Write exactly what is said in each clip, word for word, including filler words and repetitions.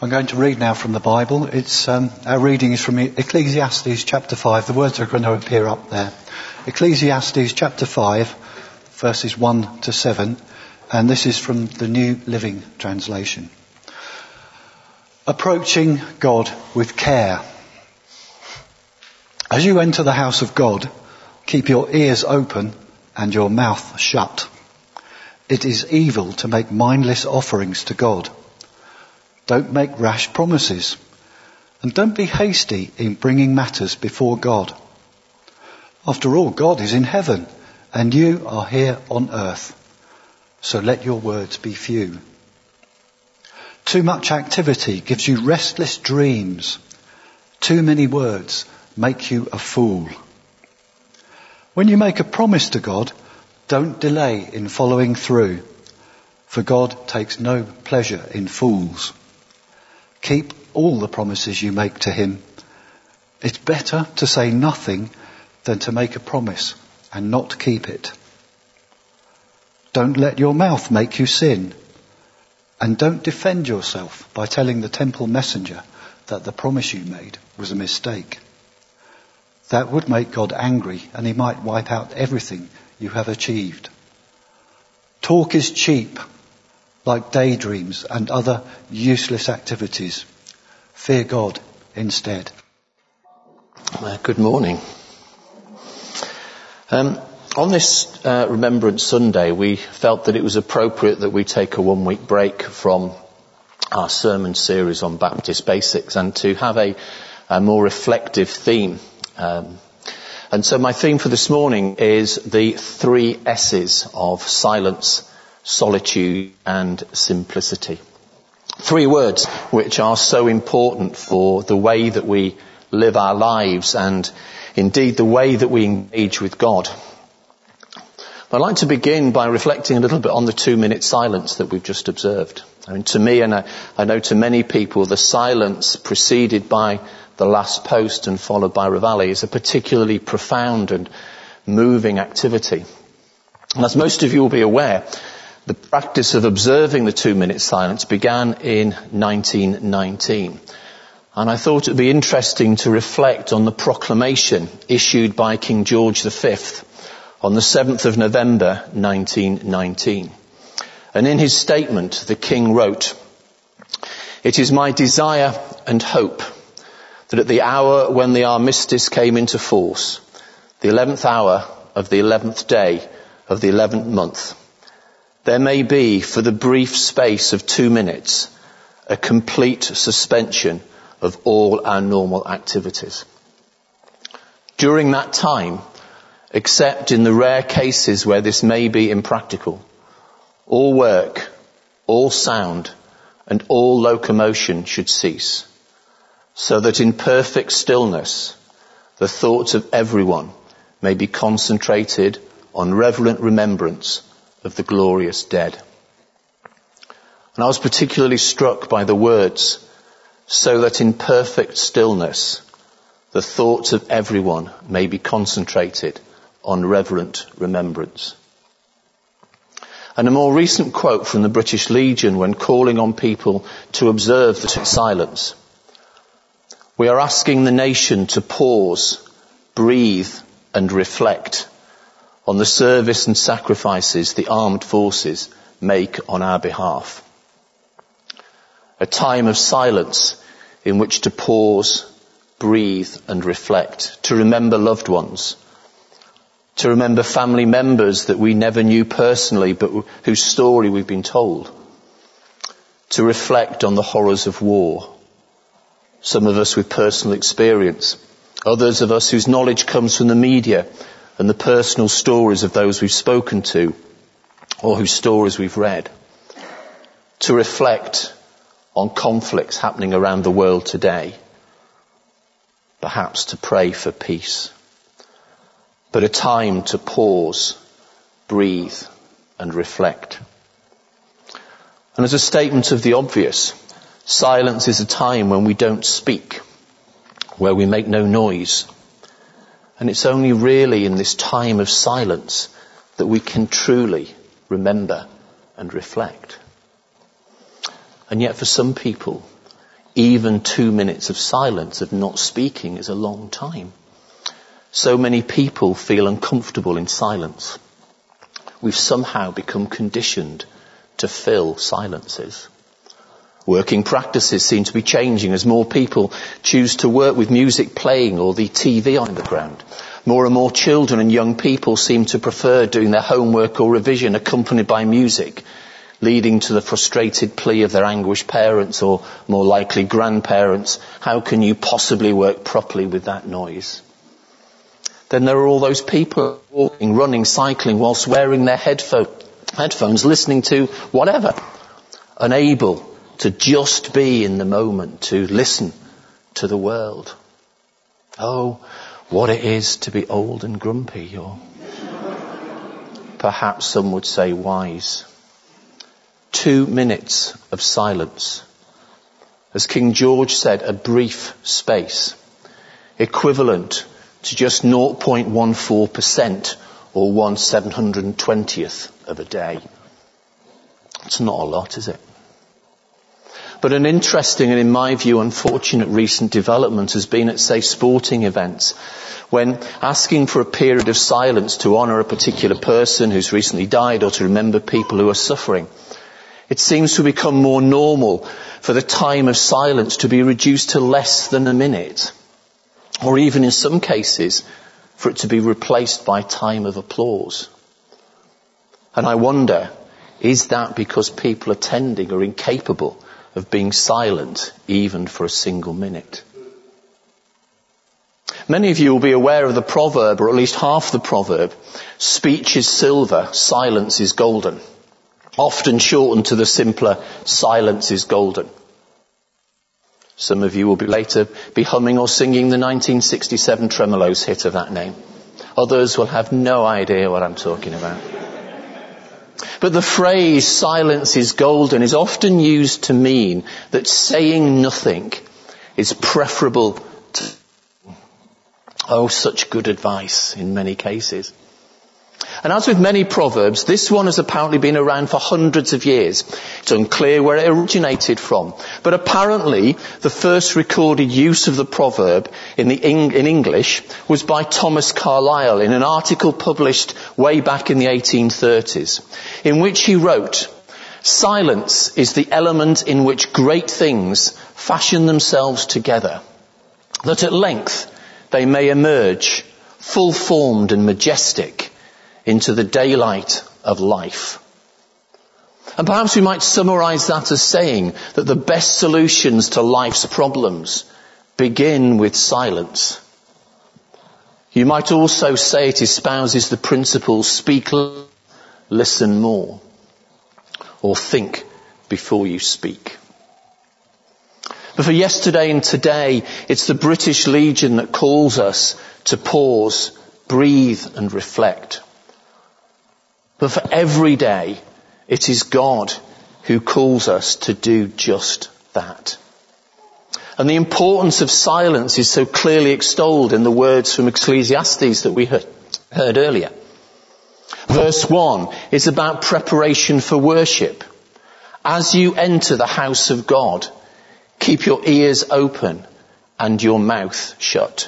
I'm going to read now from the Bible. It's um, our reading is from Ecclesiastes chapter five. The words are going to appear up there. Ecclesiastes chapter five, verses one to seven, and this is from the New Living Translation. Approaching God with care. As you enter the house of God, keep your ears open and your mouth shut. It is evil to make mindless offerings to God. Don't make rash promises, and don't be hasty in bringing matters before God. After all, God is in heaven, and you are here on earth. So let your words be few. Too much activity gives you restless dreams. Too many words make you a fool. When you make a promise to God, don't delay in following through, for God takes no pleasure in fools. Keep all the promises you make to him. It's better to say nothing than to make a promise and not keep it. Don't let your mouth make you sin. And don't defend yourself by telling the temple messenger that the promise you made was a mistake. That would make God angry, and he might wipe out everything you have achieved. Talk is cheap, like daydreams and other useless activities. Fear God instead. Uh, good morning. Um, on this uh, Remembrance Sunday, we felt that it was appropriate that we take a one-week break from our sermon series on Baptist basics and to have a, a more reflective theme. Um, and so my theme for this morning is the three S's of silence, solitude and simplicity. Three words which are so important for the way that we live our lives and indeed the way that we engage with God. I'd like to begin by reflecting a little bit on the two-minute silence that we've just observed. I mean, to me, and I, I know to many people, the silence preceded by the last post and followed by Reveille is a particularly profound and moving activity. And as most of you will be aware, the practice of observing the two-minute silence began in nineteen nineteen. And I thought it would be interesting to reflect on the proclamation issued by King George the Fifth on the seventh of November nineteen nineteen. And in his statement, the King wrote, "It is my desire and hope that at the hour when the armistice came into force, the eleventh hour of the eleventh day of the eleventh month, there may be, for the brief space of two minutes, a complete suspension of all our normal activities. During that time, except in the rare cases where this may be impractical, all work, all sound, and all locomotion should cease, so that in perfect stillness, the thoughts of everyone may be concentrated on reverent remembrance of the glorious dead." And I was particularly struck by the words, "so that in perfect stillness, the thoughts of everyone may be concentrated on reverent remembrance." And a more recent quote from the British Legion when calling on people to observe the silence. "We are asking the nation to pause, breathe and reflect on the service and sacrifices the armed forces make on our behalf. A time of silence in which to pause, breathe and reflect, to remember loved ones, to remember family members that we never knew personally but whose story we've been told, to reflect on the horrors of war, some of us with personal experience, others of us whose knowledge comes from the media and the personal stories of those we've spoken to or whose stories we've read, to reflect on conflicts happening around the world today, perhaps to pray for peace, but a time to pause, breathe and reflect. And as a statement of the obvious, silence is a time when we don't speak, where we make no noise. And it's only really in this time of silence that we can truly remember and reflect. And yet for some people, Even two minutes of silence, of not speaking, is a long time. So many people feel uncomfortable in silence. We've somehow become conditioned to fill silences. Working practices seem to be changing as more people choose to work with music playing or the T V on in the background. More and more children and young people seem to prefer doing their homework or revision accompanied by music, leading to the frustrated plea of their anguished parents or more likely grandparents, how can you possibly work properly with that noise? Then there are all those people walking, running, cycling whilst wearing their headphone, headphones, listening to whatever, unable to just be in the moment, to listen to the world. Oh, what it is to be old and grumpy, or perhaps some would say wise. Two minutes of silence. As King George said, a brief space, equivalent to just zero point one four percent or one seven hundred twentieth of a day. It's not a lot, is it? But an interesting and, in my view, unfortunate recent development has been at, say, sporting events, when asking for a period of silence to honour a particular person who's recently died or to remember people who are suffering, it seems to become more normal for the time of silence to be reduced to less than a minute, or even in some cases for it to be replaced by time of applause. And I wonder, is that because people attending are incapable of being silent even for a single minute? Many of you will be aware of the proverb, or at least half the proverb, speech is silver, silence is golden. Often shortened to the simpler, silence is golden. Some of you will be later be humming or singing the nineteen sixty-seven Tremolos hit of that name. Others will have no idea what I'm talking about. But the phrase silence is golden is often used to mean that saying nothing is preferable to... Oh, such good advice in many cases. And as with many proverbs, this one has apparently been around for hundreds of years. It's unclear where it originated from. But apparently, the first recorded use of the proverb in, the Eng- in English was by Thomas Carlyle in an article published way back in the eighteen thirties, in which he wrote, "Silence is the element in which great things fashion themselves together, that at length they may emerge, full-formed and majestic, into the daylight of life." And perhaps we might summarise that as saying that the best solutions to life's problems begin with silence. You might also say it espouses the principle, speak less, listen more, or think before you speak. But for yesterday and today, it's the British Legion that calls us to pause, breathe and reflect. But for every day, it is God who calls us to do just that. And the importance of silence is so clearly extolled in the words from Ecclesiastes that we heard, heard earlier. Verse one is about preparation for worship. As you enter the house of God, keep your ears open and your mouth shut.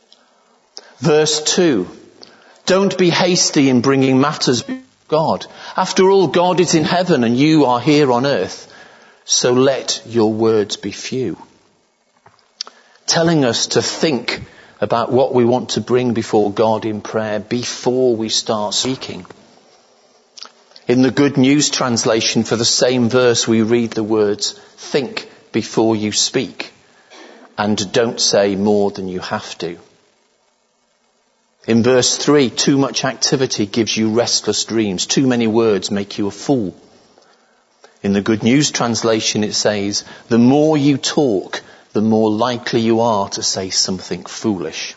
Verse two, don't be hasty in bringing matters before God. After all, God is in heaven and you are here on earth. So let your words be few. Telling us to think about what we want to bring before God in prayer before we start speaking. In the Good News translation for the same verse, we read the words, think before you speak, and don't say more than you have to. In verse three, too much activity gives you restless dreams. Too many words make you a fool. In the Good News translation it says, the more you talk, the more likely you are to say something foolish.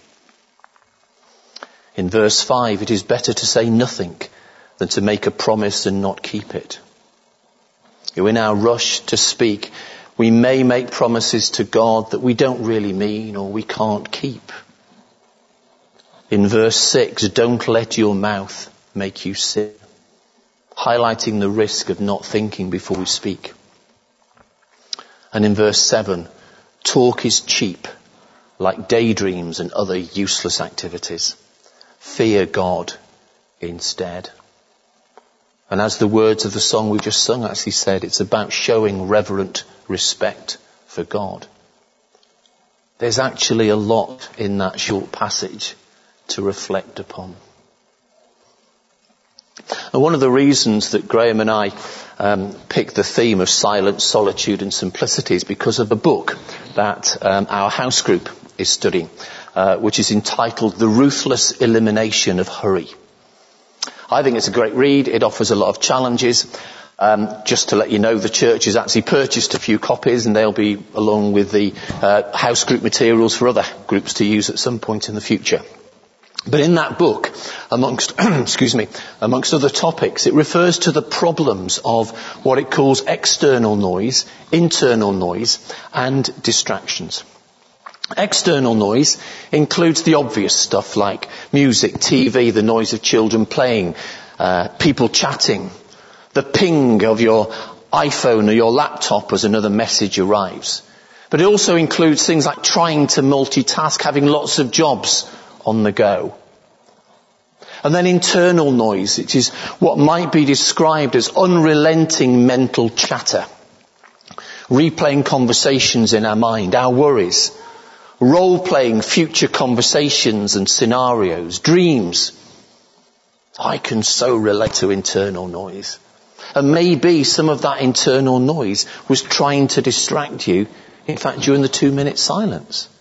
In verse five, it is better to say nothing than to make a promise and not keep it. In our rush to speak, we may make promises to God that we don't really mean or we can't keep. In verse six, don't let your mouth make you sin, highlighting the risk of not thinking before we speak. And in verse seven, Talk is cheap, like daydreams and other useless activities. Fear God instead. And as the words of the song we just sung actually said, it's about showing reverent respect for God. There's actually a lot in that short passage to reflect upon. And one of the reasons that Graham and I um, picked the theme of silence, solitude and simplicity is because of a book that um, our house group is studying, uh, which is entitled The Ruthless Elimination of Hurry. I think it's a great read. It offers a lot of challenges. Um, just to let you know, the church has actually purchased a few copies, and they'll be along with the uh, house group materials for other groups to use at some point in the future. But in that book, amongst, excuse me, amongst other topics, it refers to the problems of what it calls external noise, internal noise, and distractions. External noise includes the obvious stuff like music, T V, the noise of children playing, uh, people chatting, the ping of your iPhone or your laptop as another message arrives. But it also includes things like trying to multitask, having lots of jobs on the go. And then internal noise, which is what might be described as unrelenting mental chatter. Replaying conversations in our mind, our worries. Role-playing future conversations and scenarios, dreams. I can so relate to internal noise. And maybe some of that internal noise was trying to distract you, in fact, during the two-minute silence.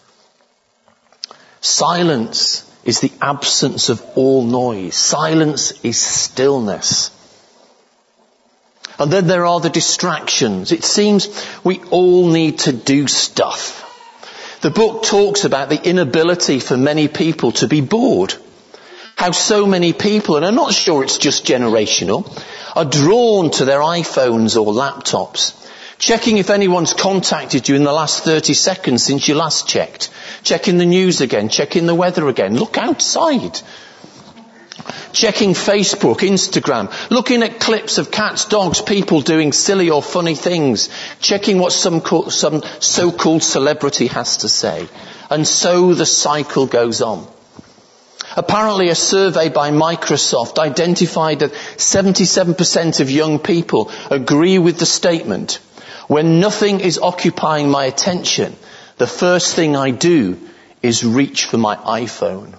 Silence is the absence of all noise. Silence is stillness. And then there are the distractions. It seems we all need to do stuff. The book talks about the inability for many people to be bored. How so many people, and I'm not sure it's just generational, are drawn to their iPhones or laptops, checking if anyone's contacted you in the last thirty seconds since you last checked, checking the news again, checking the weather again, look outside, checking Facebook, Instagram, looking at clips of cats, dogs, people doing silly or funny things, checking what some, co- some so-called celebrity has to say. And so the cycle goes on. Apparently a survey by Microsoft identified that seventy-seven percent of young people agree with the statement, when nothing is occupying my attention, the first thing I do is reach for my iPhone.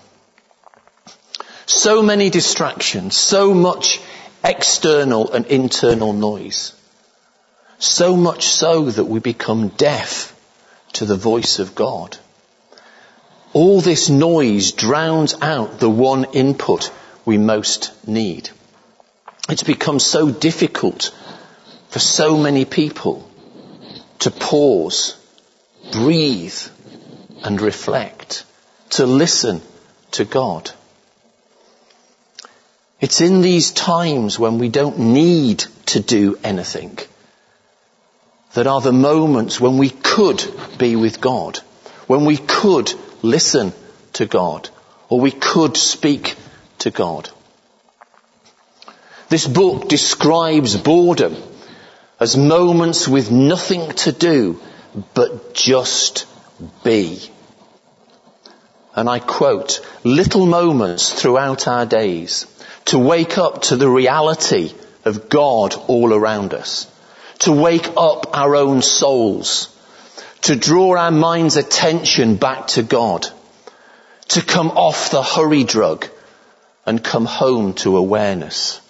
So many distractions, so much external and internal noise. So much so that we become deaf to the voice of God. All this noise drowns out the one input we most need. It's become so difficult for so many people to pause, breathe, and reflect, to listen to God. It's in these times when we don't need to do anything that are the moments when we could be with God, when we could listen to God, or we could speak to God. This book describes boredom as moments with nothing to do but just be. And I quote, little moments throughout our days to wake up to the reality of God all around us, to wake up our own souls, to draw our mind's attention back to God, to come off the hurry drug and come home to awareness.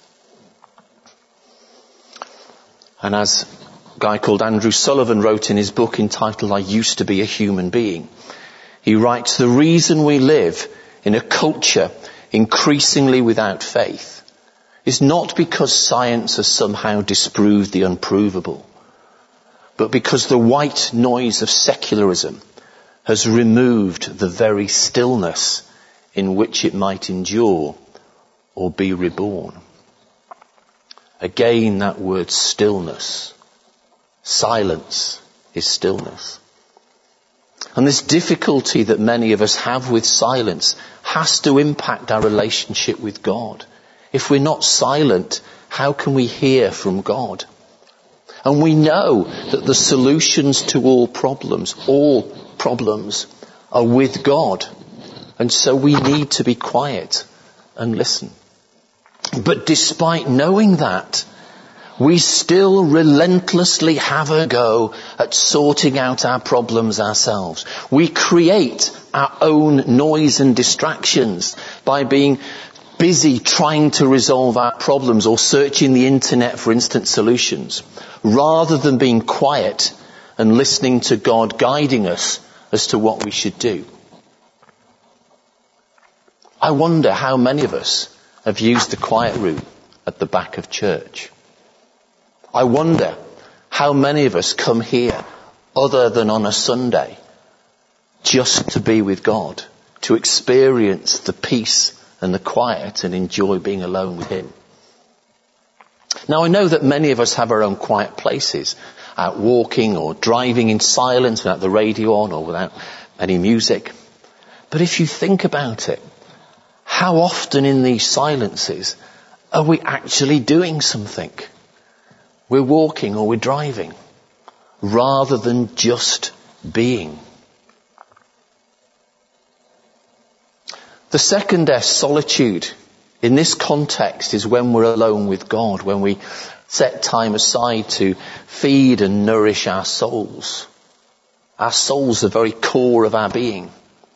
And as a guy called Andrew Sullivan wrote in his book entitled I Used to Be a Human Being, he writes, the reason we live in a culture increasingly without faith is not because science has somehow disproved the unprovable, but because the white noise of secularism has removed the very stillness in which it might endure or be reborn. Again, that word stillness. Silence is stillness. And this difficulty that many of us have with silence has to impact our relationship with God. If we're not silent, how can we hear from God? And we know that the solutions to all problems, all problems, are with God. And so we need to be quiet and listen. But despite knowing that, we still relentlessly have a go at sorting out our problems ourselves. We create our own noise and distractions by being busy trying to resolve our problems or searching the internet for instant solutions, rather than being quiet and listening to God guiding us as to what we should do. I wonder how many of us have used the quiet room at the back of church. I wonder how many of us come here other than on a Sunday just to be with God, to experience the peace and the quiet and enjoy being alone with Him. Now I know that many of us have our own quiet places, out walking or driving in silence without the radio on or without any music. But if you think about it, how often in these silences are we actually doing something? We're walking or we're driving, rather than just being. The second S, solitude, in this context is when we're alone with God, when we set time aside to feed and nourish our souls. Our souls are the very core of our being.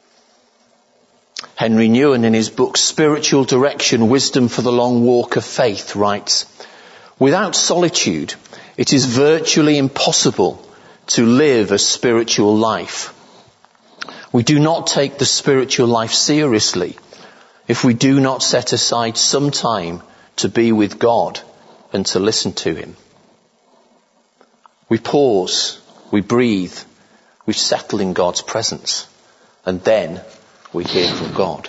Henry Nouwen, in his book Spiritual Direction, Wisdom for the Long Walk of Faith, writes, "Without solitude, it is virtually impossible to live a spiritual life. We do not take the spiritual life seriously if we do not set aside some time to be with God and to listen to Him. We pause, we breathe, we settle in God's presence, and then we hear from God."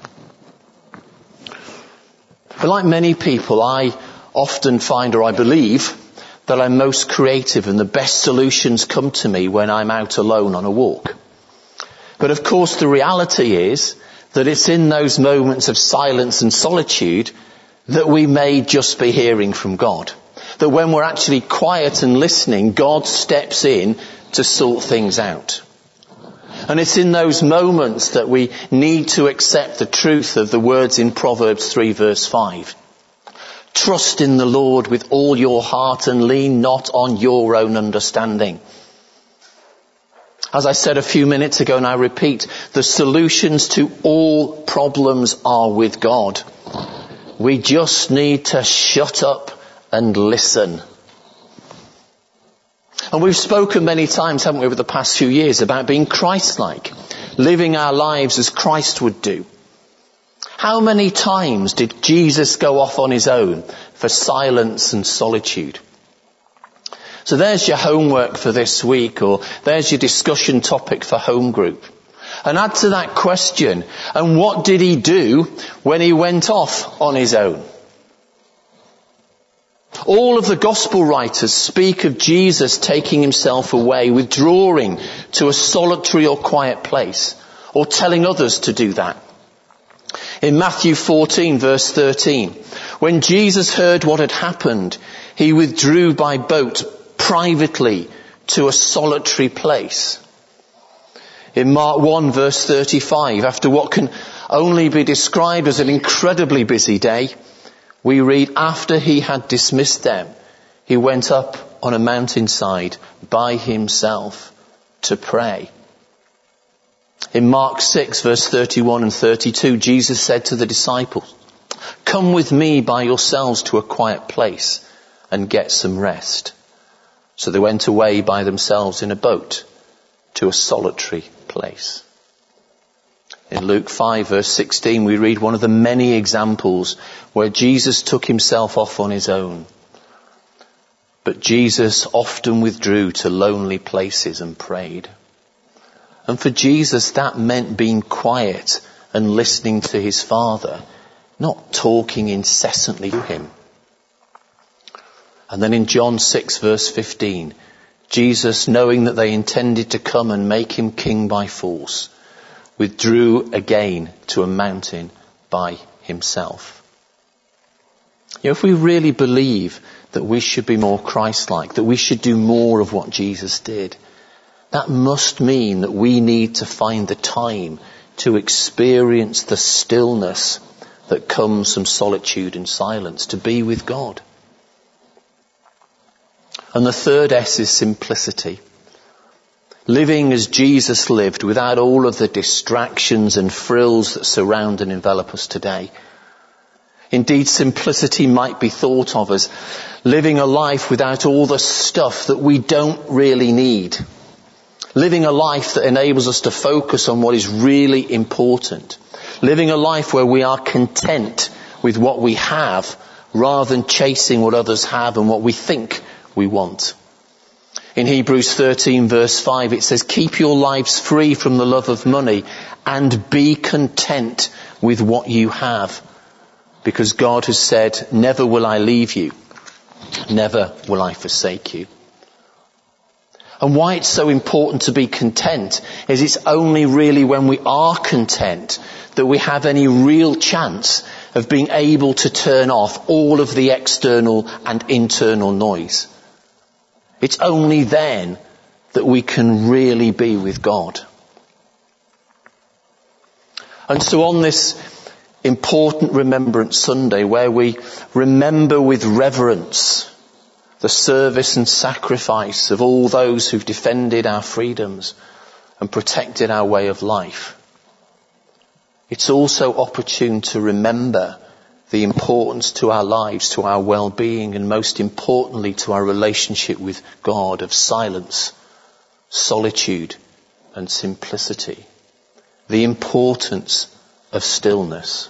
But like many people, I often find, or I believe, that I'm most creative and the best solutions come to me when I'm out alone on a walk. But of course the reality is that it's in those moments of silence and solitude that we may just be hearing from God. That when we're actually quiet and listening, God steps in to sort things out. And it's in those moments that we need to accept the truth of the words in Proverbs three verse five. Trust in the Lord with all your heart and lean not on your own understanding. As I said a few minutes ago, and I repeat, the solutions to all problems are with God. We just need to shut up and listen. And we've spoken many times, haven't we, over the past few years about being Christ-like, living our lives as Christ would do. How many times did Jesus go off on his own for silence and solitude? So there's your homework for this week, or there's your discussion topic for home group. And add to that question, and what did he do when he went off on his own? All of the gospel writers speak of Jesus taking himself away, withdrawing to a solitary or quiet place, or telling others to do that. In Matthew fourteen verse thirteen, when Jesus heard what had happened, he withdrew by boat privately to a solitary place. In Mark one verse thirty-five, after what can only be described as an incredibly busy day, we read, after he had dismissed them, he went up on a mountainside by himself to pray. In Mark six verse thirty-one and thirty-two, Jesus said to the disciples, "Come with me by yourselves to a quiet place and get some rest." So they went away by themselves in a boat to a solitary place. In Luke five verse sixteen, we read one of the many examples where Jesus took himself off on his own. But Jesus often withdrew to lonely places and prayed. And for Jesus, that meant being quiet and listening to his Father, not talking incessantly to him. And then in John six verse fifteen, Jesus, knowing that they intended to come and make him king by force, withdrew again to a mountain by himself. You know, if we really believe that we should be more Christ-like, that we should do more of what Jesus did, that must mean that we need to find the time to experience the stillness that comes from solitude and silence, to be with God. And the third S is simplicity. Living as Jesus lived, without all of the distractions and frills that surround and envelop us today. Indeed, simplicity might be thought of as living a life without all the stuff that we don't really need. Living a life that enables us to focus on what is really important. Living a life where we are content with what we have rather than chasing what others have and what we think we want. In Hebrews thirteen verse five it says, keep your lives free from the love of money and be content with what you have. Because God has said, never will I leave you, never will I forsake you. And why it's so important to be content is it's only really when we are content that we have any real chance of being able to turn off all of the external and internal noise. It's only then that we can really be with God. And so on this important Remembrance Sunday, where we remember with reverence the service and sacrifice of all those who've defended our freedoms and protected our way of life, it's also opportune to remember the importance to our lives, to our well-being, and most importantly to our relationship with God of silence, solitude and simplicity. The importance of stillness.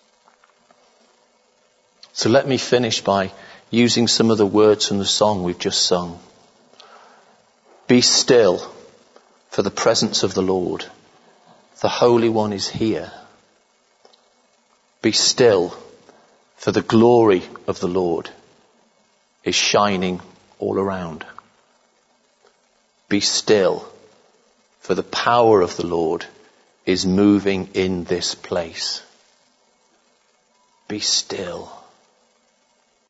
So let me finish by using some of the words from the song we've just sung. Be still for the presence of the Lord. The Holy One is here. Be still, for the glory of the Lord is shining all around. Be still, for the power of the Lord is moving in this place. Be still.